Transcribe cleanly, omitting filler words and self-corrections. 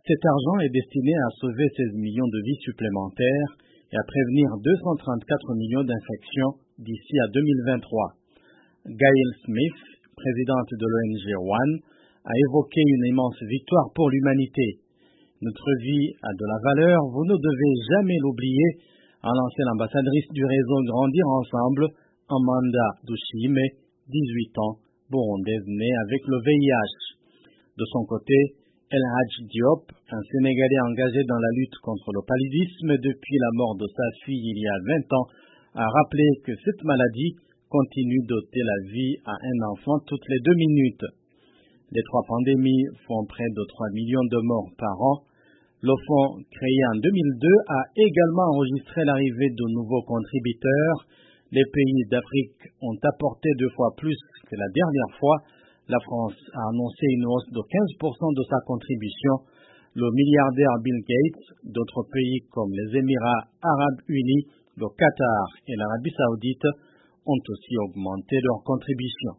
Cet argent est destiné à sauver 16 millions de vies supplémentaires et à prévenir 234 millions d'infections d'ici à 2023. Gail Smith, présidente de l'ONG One, a évoqué une immense victoire pour l'humanité. Notre vie a de la valeur, vous ne devez jamais l'oublier, a lancé l'ambassadrice du réseau Grandir Ensemble, Amanda Dushime, 18 ans, burundaise née avec le VIH. De son côté, El Hadj Diop, un Sénégalais engagé dans la lutte contre le paludisme depuis la mort de sa fille il y a 20 ans, a rappelé que cette maladie continue d'ôter la vie à un enfant toutes les 2 minutes. Les 3 pandémies font près de 3 millions de morts par an. Le fonds, créé en 2002, a également enregistré l'arrivée de nouveaux contributeurs. Les pays d'Afrique ont apporté 2 fois plus que la dernière fois. La France a annoncé une hausse de 15% de sa contribution. Le milliardaire Bill Gates, d'autres pays comme les Émirats arabes unis, le Qatar et l'Arabie saoudite ont aussi augmenté leur contribution.